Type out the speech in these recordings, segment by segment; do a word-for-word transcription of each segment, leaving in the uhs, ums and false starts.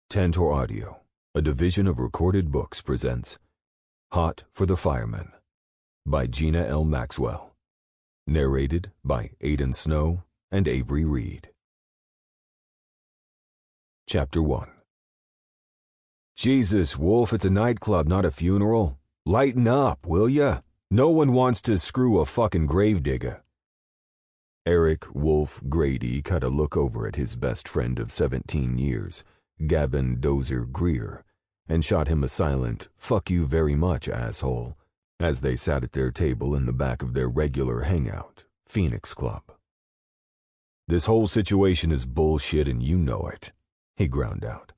Tantor Audio, a division of Recorded Books, presents Hot for the Fireman by Gina L. Maxwell. Narrated by Aidan Snow and Avery Reed. Chapter one. Jesus, Wolf, it's a nightclub, not a funeral. Lighten up, will ya? No one wants to screw a fucking gravedigger. Eric Wolf Grady cut a look over at his best friend of seventeen years, Gavin Dozer Greer, and shot him a silent, fuck you very much, asshole, as they sat at their table in the back of their regular hangout, Phoenix Club. This whole situation is bullshit and you know it, he ground out.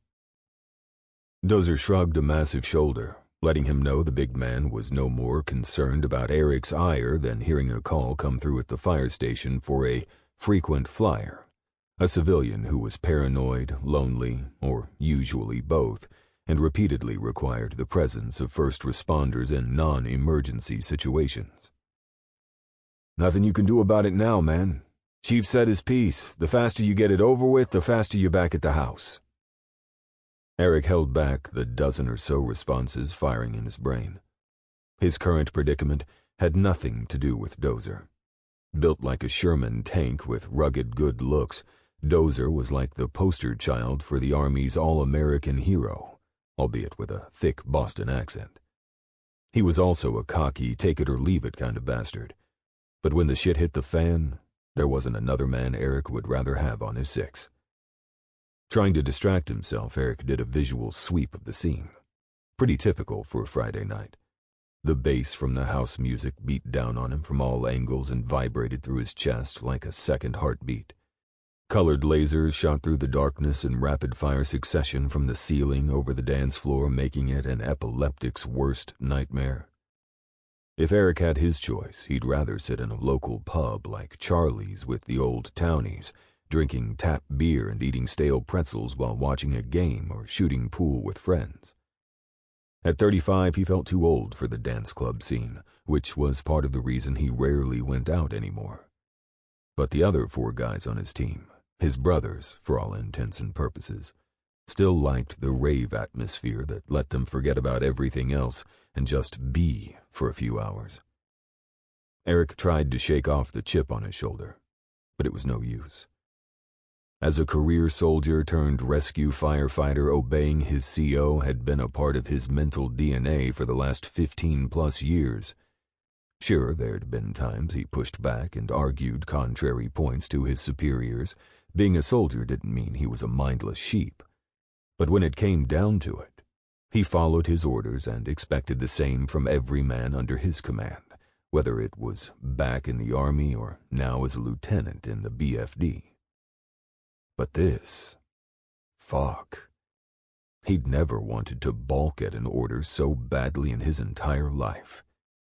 Dozer shrugged a massive shoulder, letting him know the big man was no more concerned about Eric's ire than hearing a call come through at the fire station for a frequent flyer, a civilian who was paranoid, lonely, or usually both, and repeatedly required the presence of first responders in non-emergency situations. Nothing you can do about it now, man. Chief said his piece. The faster you get it over with, the faster you're back at the house. Eric held back the dozen or so responses firing in his brain. His current predicament had nothing to do with Dozer. Built like a Sherman tank with rugged good looks, Dozer was like the poster child for the Army's all-American hero, albeit with a thick Boston accent. He was also a cocky, take-it-or-leave-it kind of bastard. But when the shit hit the fan, there wasn't another man Eric would rather have on his six. Trying to distract himself, Eric did a visual sweep of the scene. Pretty typical for a Friday night. The bass from the house music beat down on him from all angles and vibrated through his chest like a second heartbeat. Colored lasers shot through the darkness in rapid-fire succession from the ceiling over the dance floor, making it an epileptic's worst nightmare. If Eric had his choice, he'd rather sit in a local pub like Charlie's with the old townies, drinking tap beer and eating stale pretzels while watching a game or shooting pool with friends. At thirty-five, he felt too old for the dance club scene, which was part of the reason he rarely went out anymore. But the other four guys on his team, his brothers for all intents and purposes, still liked the rave atmosphere that let them forget about everything else and just be for a few hours. Eric tried to shake off the chip on his shoulder, but it was no use. As a career soldier turned rescue firefighter, obeying his C O had been a part of his mental D N A for the last fifteen plus years. Sure, there'd been times he pushed back and argued contrary points to his superiors. Being a soldier didn't mean he was a mindless sheep. But when it came down to it, he followed his orders and expected the same from every man under his command, whether it was back in the Army or now as a lieutenant in the B F D. But this, fuck. He'd never wanted to balk at an order so badly in his entire life.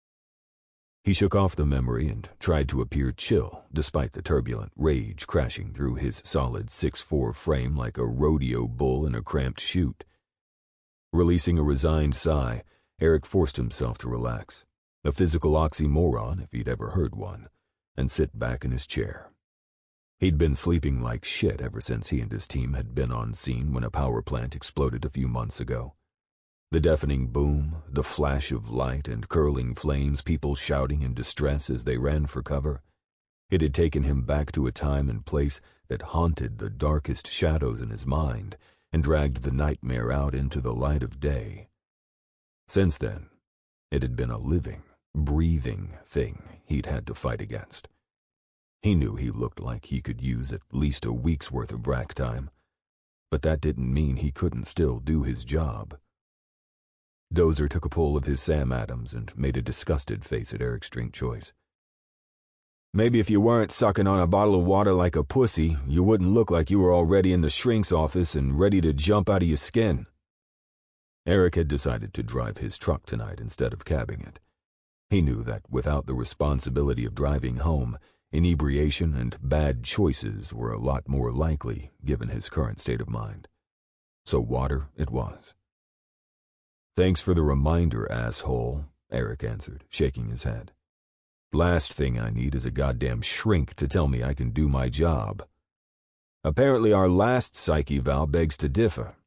He shook off the memory and tried to appear chill, despite the turbulent rage crashing through his solid six foot four frame like a rodeo bull in a cramped chute. Releasing a resigned sigh, Eric forced himself to relax, a physical oxymoron if he'd ever heard one, and sit back in his chair. He'd been sleeping like shit ever since he and his team had been on scene when a power plant exploded a few months ago. The deafening boom, the flash of light and curling flames, people shouting in distress as they ran for cover. It had taken him back to a time and place that haunted the darkest shadows in his mind and dragged the nightmare out into the light of day. Since then, it had been a living, breathing thing he'd had to fight against. He knew he looked like he could use at least a week's worth of rack time, but that didn't mean he couldn't still do his job. Dozer took a pull of his Sam Adams and made a disgusted face at Eric's drink choice. Maybe if you weren't sucking on a bottle of water like a pussy, you wouldn't look like you were already in the shrink's office and ready to jump out of your skin. Eric had decided to drive his truck tonight instead of cabbing it. He knew that without the responsibility of driving home, inebriation and bad choices were a lot more likely given his current state of mind. So water it was. Thanks for the reminder, asshole, Eric answered, shaking his head. Last thing I need is a goddamn shrink to tell me I can do my job. Apparently our last psyche eval begs to differ.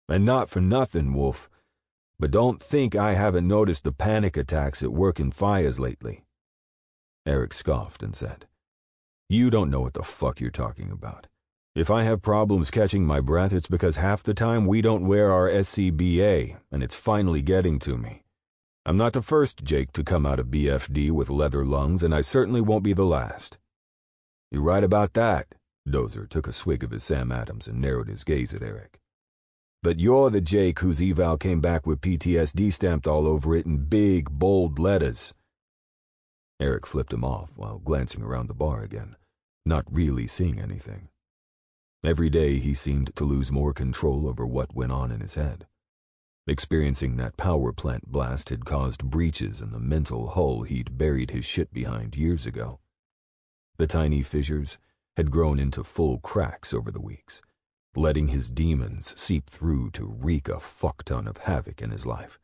And not for nothing, Wolf, but don't think I haven't noticed the panic attacks at work in fires lately. Eric scoffed and said, You don't know what the fuck you're talking about. If I have problems catching my breath, it's because half the time we don't wear our S C B A, and it's finally getting to me. I'm not the first Jake to come out of B F D with leather lungs, and I certainly won't be the last. You're right about that. Dozer took a swig of his Sam Adams and narrowed his gaze at Eric. But you're the Jake whose eval came back with P T S D stamped all over it in big, bold letters. Eric flipped him off while glancing around the bar again, not really seeing anything. Every day he seemed to lose more control over what went on in his head. Experiencing that power plant blast had caused breaches in the mental hull he'd buried his shit behind years ago. The tiny fissures had grown into full cracks over the weeks, letting his demons seep through to wreak a fuck-ton of havoc in his life.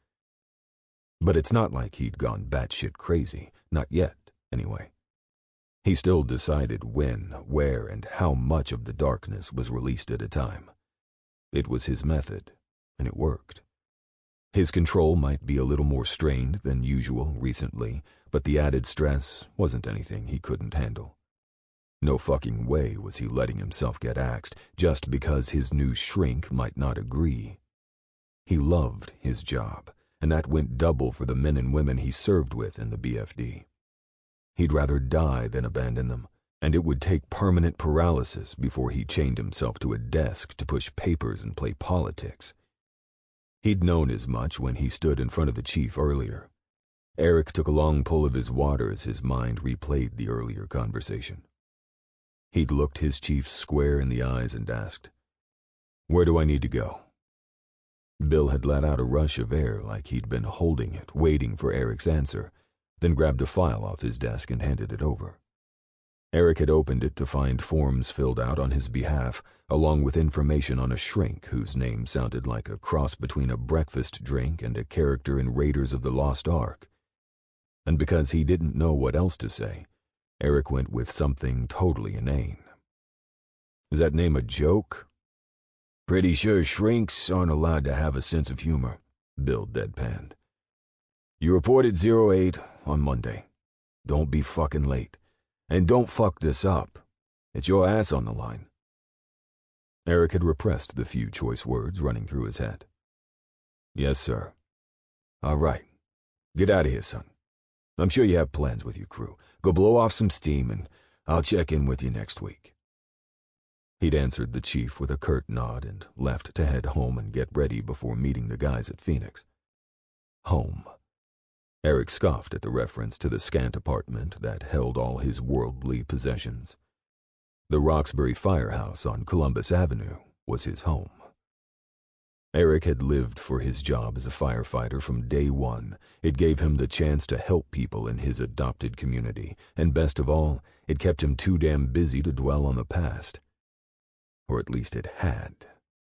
But it's not like he'd gone batshit crazy, not yet, anyway. He still decided when, where, and how much of the darkness was released at a time. It was his method, and it worked. His control might be a little more strained than usual recently, but the added stress wasn't anything he couldn't handle. No fucking way was he letting himself get axed just because his new shrink might not agree. He loved his job, and that went double for the men and women he served with in the B F D. He'd rather die than abandon them, and it would take permanent paralysis before he chained himself to a desk to push papers and play politics. He'd known as much when he stood in front of the chief earlier. Eric took a long pull of his water as his mind replayed the earlier conversation. He'd looked his chief square in the eyes and asked, Where do I need to go? Bill had let out a rush of air like he'd been holding it, waiting for Eric's answer, then grabbed a file off his desk and handed it over. Eric had opened it to find forms filled out on his behalf, along with information on a shrink whose name sounded like a cross between a breakfast drink and a character in Raiders of the Lost Ark. And because he didn't know what else to say, Eric went with something totally inane. Is that name a joke? Pretty sure shrinks aren't allowed to have a sense of humor, Bill deadpanned. You reported zero eight on Monday. Don't be fucking late. And don't fuck this up. It's your ass on the line. Eric had repressed the few choice words running through his head. Yes, sir. All right. Get out of here, son. I'm sure you have plans with your crew. Go blow off some steam, and I'll check in with you next week. He'd answered the chief with a curt nod and left to head home and get ready before meeting the guys at Phoenix. Home. Eric scoffed at the reference to the scant apartment that held all his worldly possessions. The Roxbury Firehouse on Columbus Avenue was his home. Eric had lived for his job as a firefighter from day one. It gave him the chance to help people in his adopted community, and best of all, it kept him too damn busy to dwell on the past. Or at least it had.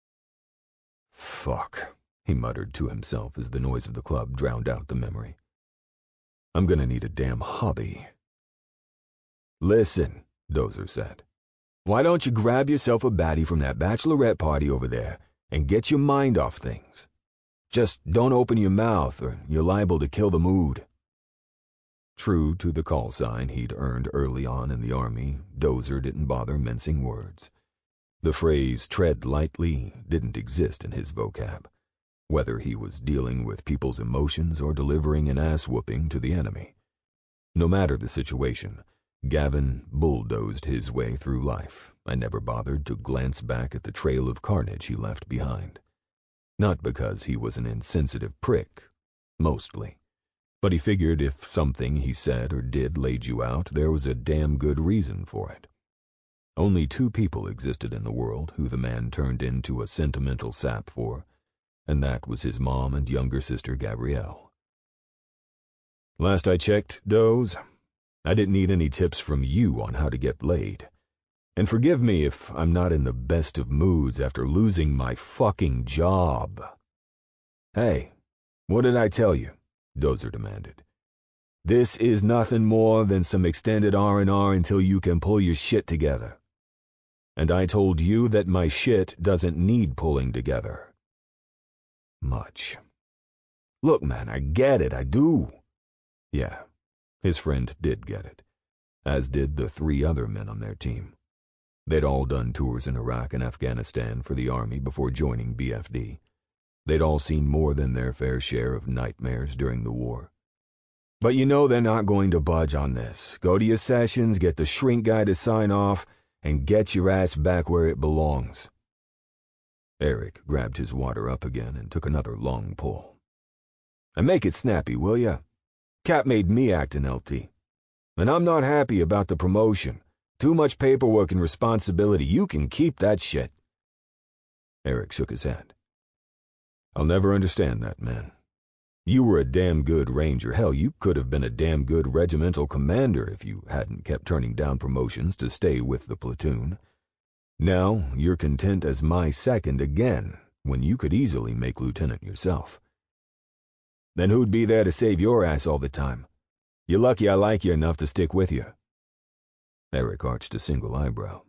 Fuck, he muttered to himself as the noise of the club drowned out the memory. I'm gonna need a damn hobby. Listen, Dozer said. Why don't you grab yourself a baddie from that bachelorette party over there and get your mind off things? Just don't open your mouth or you're liable to kill the mood. True to the call sign he'd earned early on in the army, Dozer didn't bother mincing words. The phrase tread lightly didn't exist in his vocab, whether he was dealing with people's emotions or delivering an ass-whooping to the enemy. No matter the situation, Gavin bulldozed his way through life and never bothered to glance back at the trail of carnage he left behind. Not because he was an insensitive prick, mostly, but he figured if something he said or did laid you out, there was a damn good reason for it. Only two people existed in the world who the man turned into a sentimental sap for, and that was his mom and younger sister Gabrielle. Last I checked, Doze, I didn't need any tips from you on how to get laid. And forgive me if I'm not in the best of moods after losing my fucking job. Hey, what did I tell you? Dozer demanded. This is nothing more than some extended R and R until you can pull your shit together. And I told you that my shit doesn't need pulling together. much. Look, man, I get it, I do. Yeah, his friend did get it, as did the three other men on their team. They'd all done tours in Iraq and Afghanistan for the Army before joining B F D. They'd all seen more than their fair share of nightmares during the war. But you know they're not going to budge on this. Go to your sessions, get the shrink guy to sign off, and get your ass back where it belongs. Eric grabbed his water up again and took another long pull. And make it snappy, will ya? Cap made me act an L T. And I'm not happy about the promotion. Too much paperwork and responsibility. You can keep that shit. Eric shook his head. I'll never understand that, man. You were a damn good ranger. Hell, you could have been a damn good regimental commander if you hadn't kept turning down promotions to stay with the platoon. Now you're content as my second again, when you could easily make lieutenant yourself. Then who'd be there to save your ass all the time? You're lucky I like you enough to stick with you. Eric arched a single eyebrow.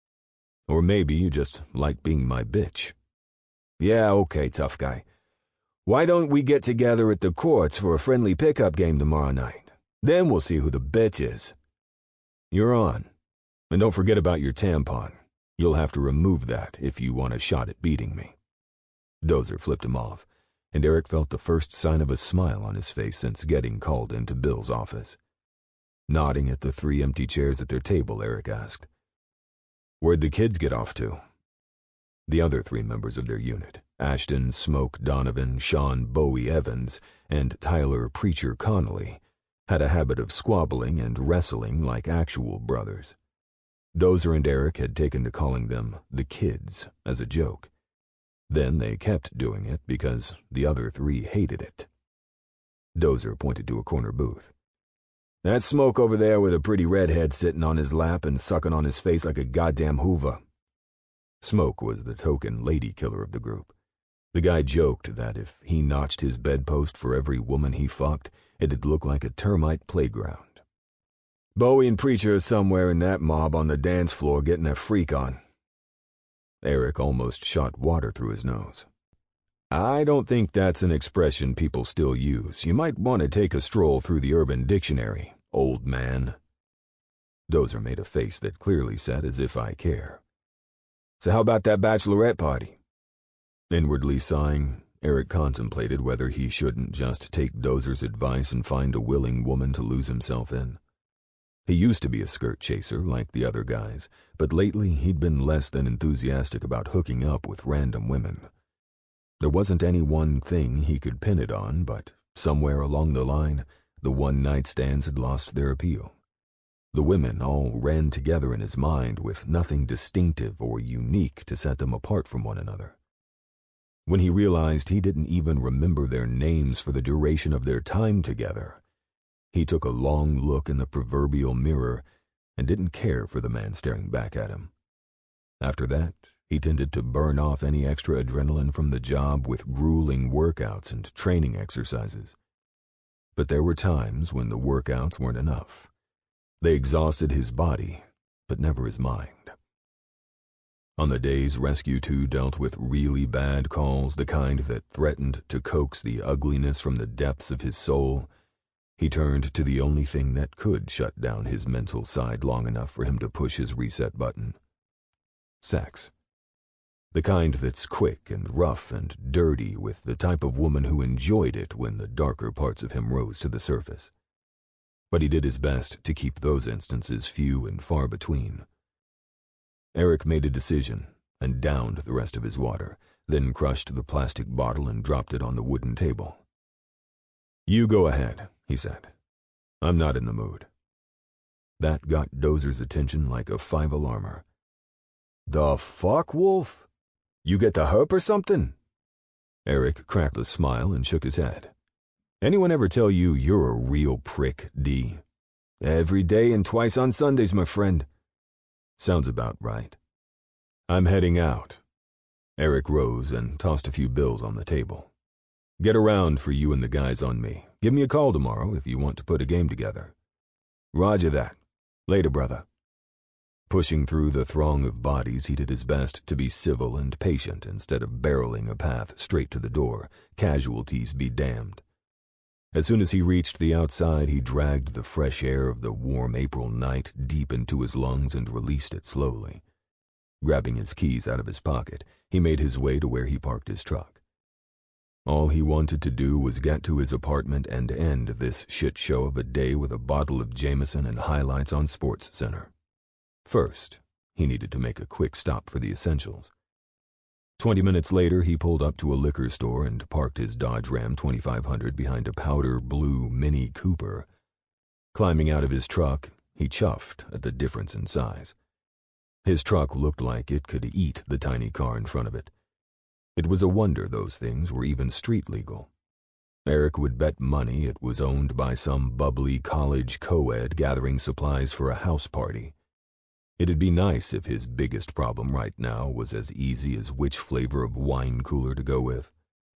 Or maybe you just like being my bitch. Yeah, okay, tough guy. Why don't we get together at the courts for a friendly pickup game tomorrow night? Then we'll see who the bitch is. You're on. And don't forget about your tampon. You'll have to remove that if you want a shot at beating me. Dozer flipped him off, and Eric felt the first sign of a smile on his face since getting called into Bill's office. Nodding at the three empty chairs at their table, Eric asked, "Where'd the kids get off to?" The other three members of their unit, Ashton Smoke Donovan, Sean Bowie Evans, and Tyler Preacher Connolly, had a habit of squabbling and wrestling like actual brothers. Dozer and Eric had taken to calling them the kids as a joke. Then they kept doing it because the other three hated it. Dozer pointed to a corner booth. That Smoke over there with a pretty redhead sitting on his lap and sucking on his face like a goddamn Hoover. Smoke was the token lady killer of the group. The guy joked that if he notched his bedpost for every woman he fucked, it'd look like a termite playground. Bowie and Preacher are somewhere in that mob on the dance floor getting a freak on. Eric almost shot water through his nose. I don't think that's an expression people still use. You might want to take a stroll through the Urban Dictionary, old man. Dozer made a face that clearly said, as if I care. So how about that bachelorette party? Inwardly sighing, Eric contemplated whether he shouldn't just take Dozer's advice and find a willing woman to lose himself in. He used to be a skirt chaser like the other guys, but lately he'd been less than enthusiastic about hooking up with random women. There wasn't any one thing he could pin it on, but somewhere along the line, the one-night stands had lost their appeal. The women all ran together in his mind with nothing distinctive or unique to set them apart from one another. When he realized he didn't even remember their names for the duration of their time together, he took a long look in the proverbial mirror and didn't care for the man staring back at him. After that, he tended to burn off any extra adrenaline from the job with grueling workouts and training exercises. But there were times when the workouts weren't enough. They exhausted his body, but never his mind. On the days Rescue two dealt with really bad calls, the kind that threatened to coax the ugliness from the depths of his soul, he turned to the only thing that could shut down his mental side long enough for him to push his reset button. Sex. The kind that's quick and rough and dirty, with the type of woman who enjoyed it when the darker parts of him rose to the surface. But he did his best to keep those instances few and far between. Eric made a decision and downed the rest of his water, then crushed the plastic bottle and dropped it on the wooden table. "You go ahead," he said. "I'm not in the mood." That got Dozer's attention like a five-alarmer. "The fuck, Wolf? You get the herp or something?" Eric cracked a smile and shook his head. "Anyone ever tell you you're a real prick, D?" "Every day and twice on Sundays, my friend." "Sounds about right. I'm heading out." Eric rose and tossed a few bills on the table. "Get around for you and the guys on me. Give me a call tomorrow if you want to put a game together." "Roger that. Later, brother." Pushing through the throng of bodies, he did his best to be civil and patient instead of barreling a path straight to the door, casualties be damned. As soon as he reached the outside, he dragged the fresh air of the warm April night deep into his lungs and released it slowly. Grabbing his keys out of his pocket, he made his way to where he parked his truck. All he wanted to do was get to his apartment and end this shit show of a day with a bottle of Jameson and highlights on SportsCenter. First, he needed to make a quick stop for the essentials. Twenty minutes later, he pulled up to a liquor store and parked his Dodge Ram twenty-five hundred behind a powder blue Mini Cooper. Climbing out of his truck, he chuffed at the difference in size. His truck looked like it could eat the tiny car in front of it. It was a wonder those things were even street legal. Eric would bet money it was owned by some bubbly college co-ed gathering supplies for a house party. It'd be nice if his biggest problem right now was as easy as which flavor of wine cooler to go with.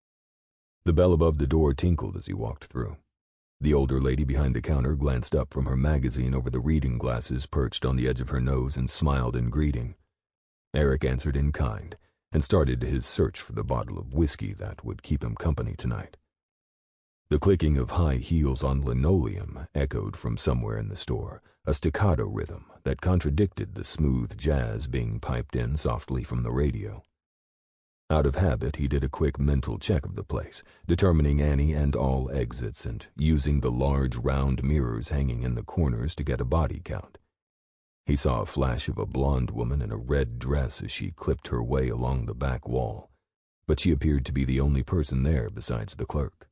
The bell above the door tinkled as he walked through. The older lady behind the counter glanced up from her magazine over the reading glasses perched on the edge of her nose and smiled in greeting. Eric answered in kind and started his search for the bottle of whiskey that would keep him company tonight. The clicking of high heels on linoleum echoed from somewhere in the store, a staccato rhythm that contradicted the smooth jazz being piped in softly from the radio. Out of habit, he did a quick mental check of the place, determining any and all exits and using the large round mirrors hanging in the corners to get a body count. He saw a flash of a blonde woman in a red dress as she clipped her way along the back wall, but she appeared to be the only person there besides the clerk.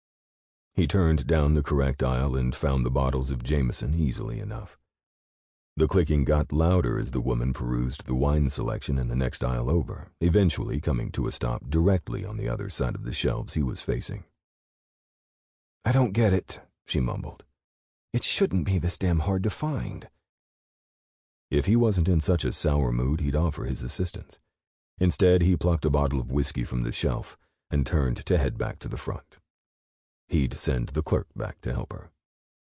He turned down the correct aisle and found the bottles of Jameson easily enough. The clicking got louder as the woman perused the wine selection in the next aisle over, eventually coming to a stop directly on the other side of the shelves he was facing. "I don't get it," she mumbled. "It shouldn't be this damn hard to find." If he wasn't in such a sour mood, he'd offer his assistance. Instead, he plucked a bottle of whiskey from the shelf and turned to head back to the front. He'd send the clerk back to help her.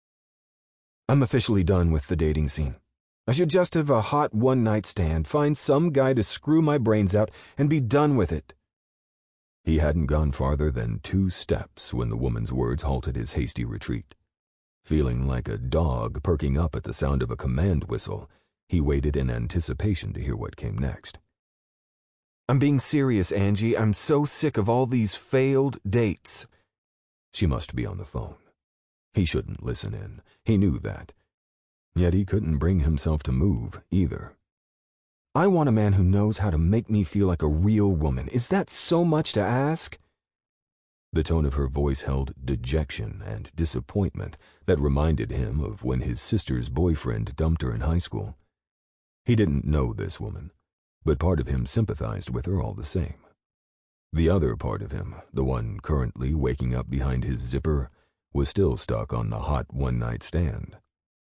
"I'm officially done with the dating scene. I should just have a hot one-night stand, find some guy to screw my brains out, and be done with it." He hadn't gone farther than two steps when the woman's words halted his hasty retreat. Feeling like a dog perking up at the sound of a command whistle, he waited in anticipation to hear what came next. "I'm being serious, Angie. I'm so sick of all these failed dates." She must be on the phone. He shouldn't listen in. He knew that. Yet he couldn't bring himself to move, either. "I want a man who knows how to make me feel like a real woman. Is that so much to ask?" The tone of her voice held dejection and disappointment that reminded him of when his sister's boyfriend dumped her in high school. He didn't know this woman, but part of him sympathized with her all the same. The other part of him, the one currently waking up behind his zipper, was still stuck on the hot one-night stand.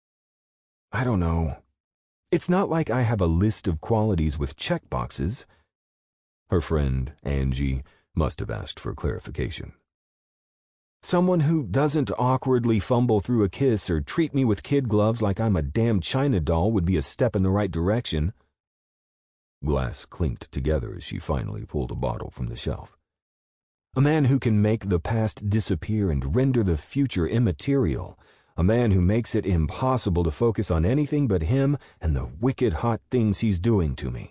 "I don't know. It's not like I have a list of qualities with checkboxes." Her friend, Angie, must have asked for clarification. "Someone who doesn't awkwardly fumble through a kiss or treat me with kid gloves like I'm a damn China doll would be a step in the right direction." Glass clinked together as she finally pulled a bottle from the shelf. "A man who can make the past disappear and render the future immaterial. A man who makes it impossible to focus on anything but him and the wicked hot things he's doing to me."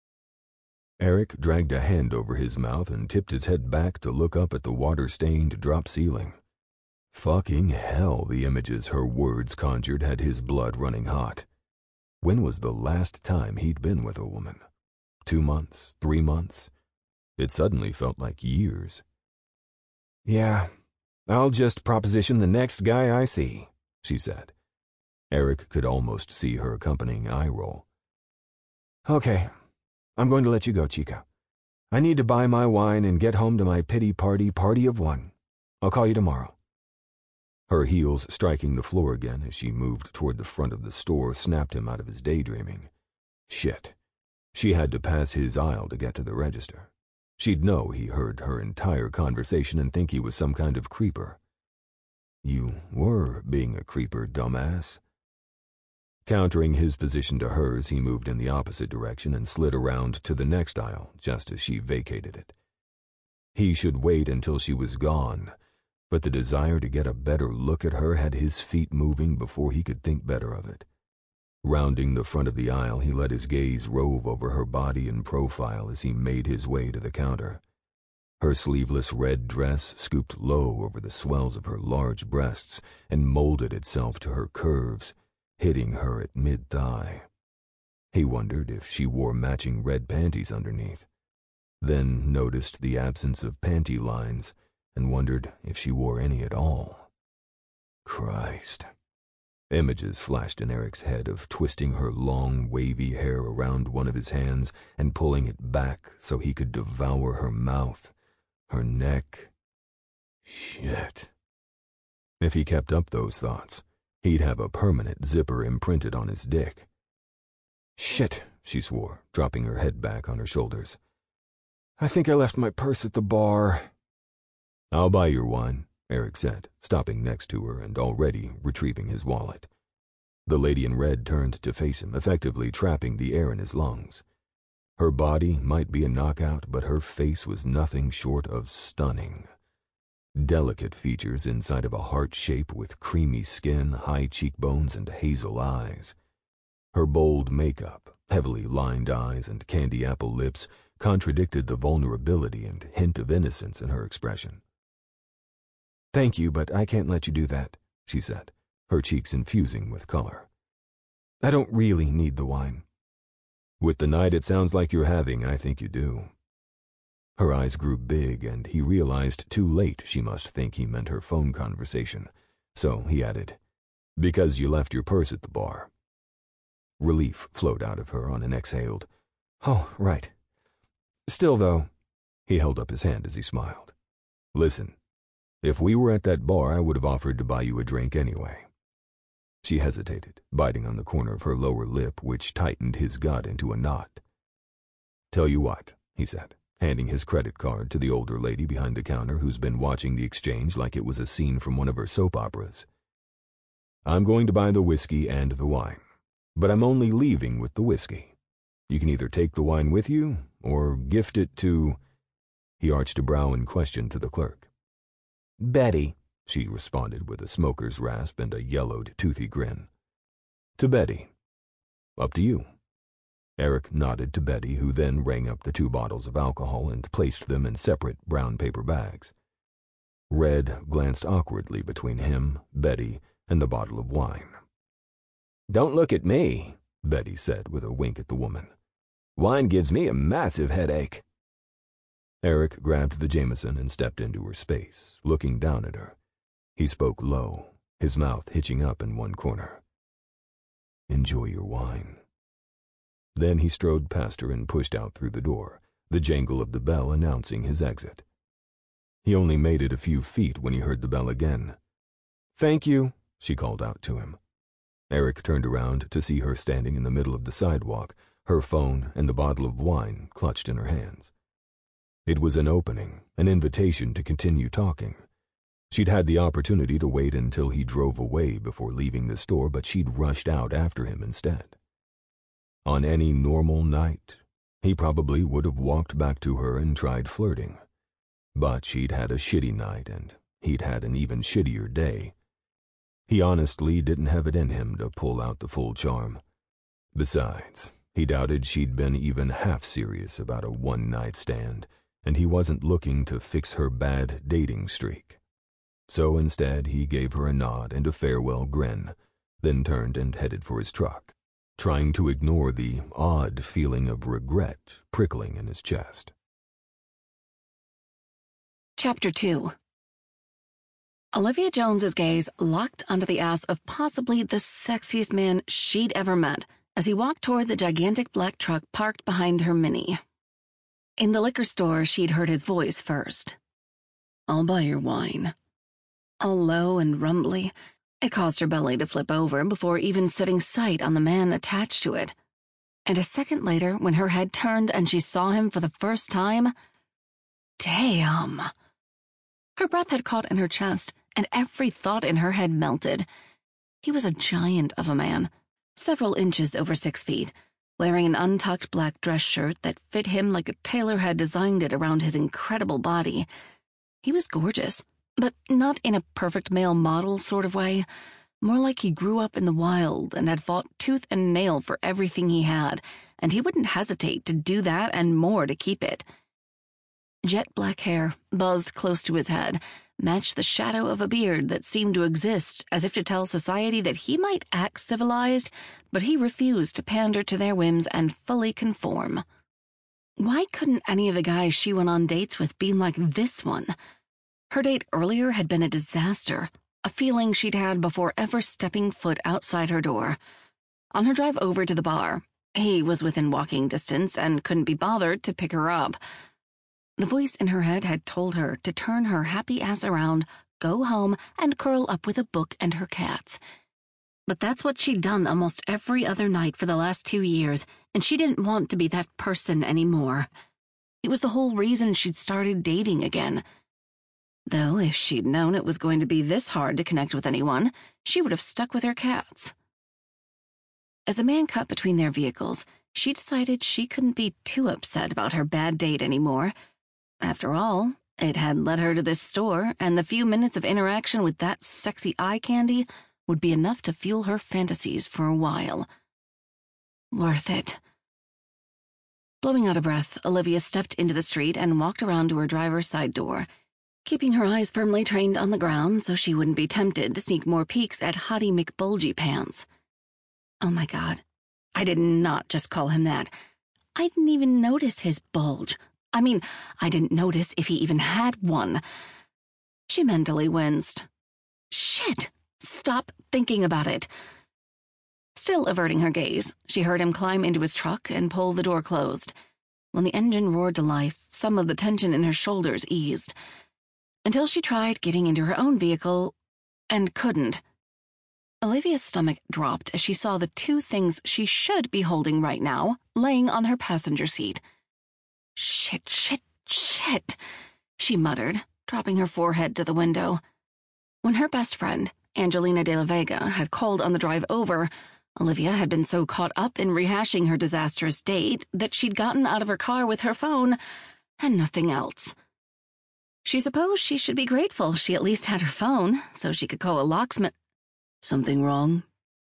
Eric dragged a hand over his mouth and tipped his head back to look up at the water-stained drop ceiling. Fucking hell, the images her words conjured had his blood running hot. When was the last time he'd been with a woman? Two months? Three months? It suddenly felt like years. "Yeah, I'll just proposition the next guy I see," she said. Eric could almost see her accompanying eye roll. "Okay, I'm going to let you go, Chica. I need to buy my wine and get home to my pity party party of one. I'll call you tomorrow." Her heels striking the floor again as she moved toward the front of the store snapped him out of his daydreaming. Shit. She had to pass his aisle to get to the register. She'd know he heard her entire conversation and think he was some kind of creeper. "You were being a creeper, dumbass." Countering his position to hers, he moved in the opposite direction and slid around to the next aisle just as she vacated it. He should wait until she was gone, but the desire to get a better look at her had his feet moving before he could think better of it. Rounding the front of the aisle, he let his gaze rove over her body and profile as he made his way to the counter. Her sleeveless red dress scooped low over the swells of her large breasts and molded itself to her curves, hitting her at mid-thigh. He wondered if she wore matching red panties underneath, then noticed the absence of panty lines and wondered if she wore any at all. Christ. Images flashed in Eric's head of twisting her long, wavy hair around one of his hands and pulling it back so he could devour her mouth, her neck. Shit. If he kept up those thoughts, he'd have a permanent zipper imprinted on his dick. Shit, she swore, dropping her head back on her shoulders. I think I left my purse at the bar. I'll buy your wine, Eric said, stopping next to her and already retrieving his wallet. The lady in red turned to face him, effectively trapping the air in his lungs. Her body might be a knockout, but her face was nothing short of stunning. Delicate features inside of a heart shape with creamy skin, high cheekbones, and hazel eyes. Her bold makeup, heavily lined eyes, and candy apple lips contradicted the vulnerability and hint of innocence in her expression. Thank you, but I can't let you do that, she said, her cheeks infusing with color. I don't really need the wine. With the night it sounds like you're having, I think you do. Her eyes grew big, and he realized too late she must think he meant her phone conversation. So he added, because you left your purse at the bar. Relief flowed out of her on an exhaled, oh, right. Still, though, he held up his hand as he smiled. Listen, if we were at that bar, I would have offered to buy you a drink anyway. She hesitated, biting on the corner of her lower lip, which tightened his gut into a knot. Tell you what, he said, handing his credit card to the older lady behind the counter who's been watching the exchange like it was a scene from one of her soap operas. I'm going to buy the whiskey and the wine, but I'm only leaving with the whiskey. You can either take the wine with you, or gift it to... He arched a brow in question to the clerk. Betty, she responded with a smoker's rasp and a yellowed, toothy grin. To Betty. Up to you. Eric nodded to Betty, who then rang up the two bottles of alcohol and placed them in separate brown paper bags. Red glanced awkwardly between him, Betty, and the bottle of wine. Don't look at me, Betty said with a wink at the woman. Wine gives me a massive headache. Eric grabbed the Jameson and stepped into her space, looking down at her. He spoke low, his mouth hitching up in one corner. Enjoy your wine. Then he strode past her and pushed out through the door, the jangle of the bell announcing his exit. He only made it a few feet when he heard the bell again. Thank you, she called out to him. Eric turned around to see her standing in the middle of the sidewalk, her phone and the bottle of wine clutched in her hands. It was an opening, an invitation to continue talking. She'd had the opportunity to wait until he drove away before leaving the store, but she'd rushed out after him instead. On any normal night, he probably would have walked back to her and tried flirting. But she'd had a shitty night, and he'd had an even shittier day. He honestly didn't have it in him to pull out the full charm. Besides, he doubted she'd been even half serious about a one-night stand, and he wasn't looking to fix her bad dating streak. So instead, he gave her a nod and a farewell grin, then turned and headed for his truck, trying to ignore the odd feeling of regret prickling in his chest. Chapter two. Olivia Jones's gaze locked onto the ass of possibly the sexiest man she'd ever met as he walked toward the gigantic black truck parked behind her Mini. In the liquor store, she'd heard his voice first. I'll buy your wine. All low and rumbly, it caused her belly to flip over before even setting sight on the man attached to it. And a second later, when her head turned and she saw him for the first time, damn. Her breath had caught in her chest, and every thought in her head melted. He was a giant of a man, several inches over six feet, wearing an untucked black dress shirt that fit him like a tailor had designed it around his incredible body. He was gorgeous, but not in a perfect male model sort of way. More like he grew up in the wild and had fought tooth and nail for everything he had, and he wouldn't hesitate to do that and more to keep it. Jet black hair, buzzed close to his head, matched the shadow of a beard that seemed to exist as if to tell society that he might act civilized, but he refused to pander to their whims and fully conform. Why couldn't any of the guys she went on dates with be like this one? Her date earlier had been a disaster, a feeling she'd had before ever stepping foot outside her door. On her drive over to the bar, he was within walking distance and couldn't be bothered to pick her up. The voice in her head had told her to turn her happy ass around, go home, and curl up with a book and her cats. But that's what she'd done almost every other night for the last two years, and she didn't want to be that person anymore. It was the whole reason she'd started dating again. Though if she'd known it was going to be this hard to connect with anyone, she would have stuck with her cats. As the man cut between their vehicles, she decided she couldn't be too upset about her bad date anymore. After all, it had led her to this store, and the few minutes of interaction with that sexy eye candy would be enough to fuel her fantasies for a while. Worth it. Blowing out a breath, Olivia stepped into the street and walked around to her driver's side door, keeping her eyes firmly trained on the ground so she wouldn't be tempted to sneak more peeks at Hottie McBulgy Pants. Oh my God, I did not just call him that. I didn't even notice his bulge. I mean, I didn't notice if he even had one. She mentally winced. Shit! Stop thinking about it. Still averting her gaze, she heard him climb into his truck and pull the door closed. When the engine roared to life, some of the tension in her shoulders eased, until she tried getting into her own vehicle and couldn't. Olivia's stomach dropped as she saw the two things she should be holding right now laying on her passenger seat. Shit, shit, shit, she muttered, dropping her forehead to the window. When her best friend, Angelina de la Vega, had called on the drive over, Olivia had been so caught up in rehashing her disastrous date that she'd gotten out of her car with her phone and nothing else. She supposed she should be grateful she at least had her phone, so she could call a locksmith. Something wrong?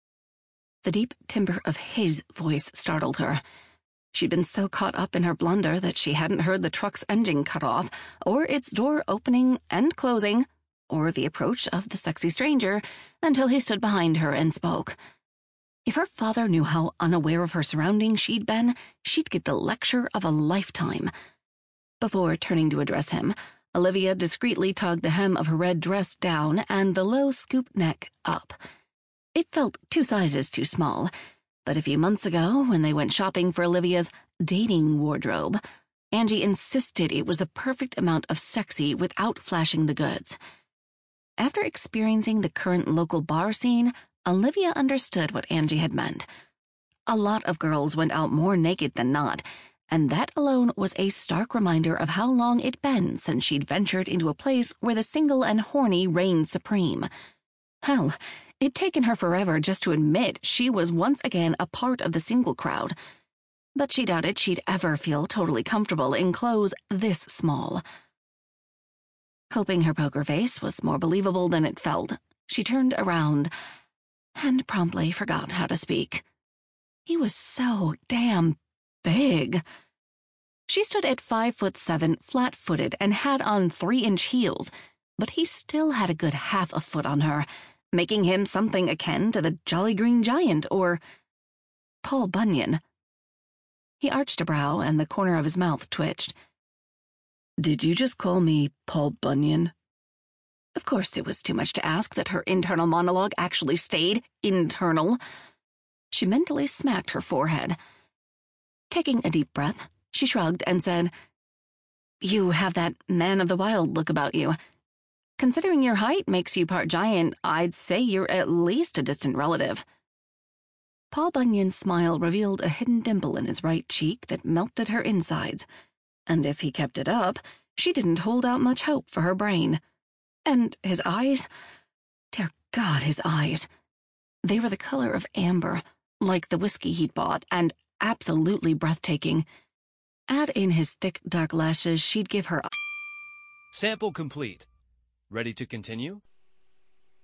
The deep timbre of his voice startled her. She'd been so caught up in her blunder that she hadn't heard the truck's engine cut off, or its door opening and closing, or the approach of the sexy stranger, until he stood behind her and spoke. If her father knew how unaware of her surroundings she'd been, she'd get the lecture of a lifetime. Before turning to address him, Olivia discreetly tugged the hem of her red dress down and the low scoop neck up. It felt two sizes too small, but a few months ago, when they went shopping for Olivia's dating wardrobe, Angie insisted it was the perfect amount of sexy without flashing the goods. After experiencing the current local bar scene, Olivia understood what Angie had meant. A lot of girls went out more naked than not, and that alone was a stark reminder of how long it'd been since she'd ventured into a place where the single and horny reigned supreme. Hell, it'd taken her forever just to admit she was once again a part of the single crowd, but she doubted she'd ever feel totally comfortable in clothes this small. Hoping her poker face was more believable than it felt, she turned around and promptly forgot how to speak. He was so damn big. She stood at five foot seven, flat-footed, and had on three-inch heels, but he still had a good half a foot on her, making him something akin to the Jolly Green Giant or Paul Bunyan. He arched a brow, and the corner of his mouth twitched. Did you just call me Paul Bunyan? Of course it was too much to ask that her internal monologue actually stayed internal. She mentally smacked her forehead. Taking a deep breath, she shrugged and said, You have that man of the wild look about you. Considering your height makes you part giant, I'd say you're at least a distant relative. Paul Bunyan's smile revealed a hidden dimple in his right cheek that melted her insides, and if he kept it up, she didn't hold out much hope for her brain. And his eyes? Dear God, his eyes. They were the color of amber, like the whiskey he'd bought, and absolutely breathtaking. Add in his thick, dark lashes, she'd give her... Sample complete. Ready to continue?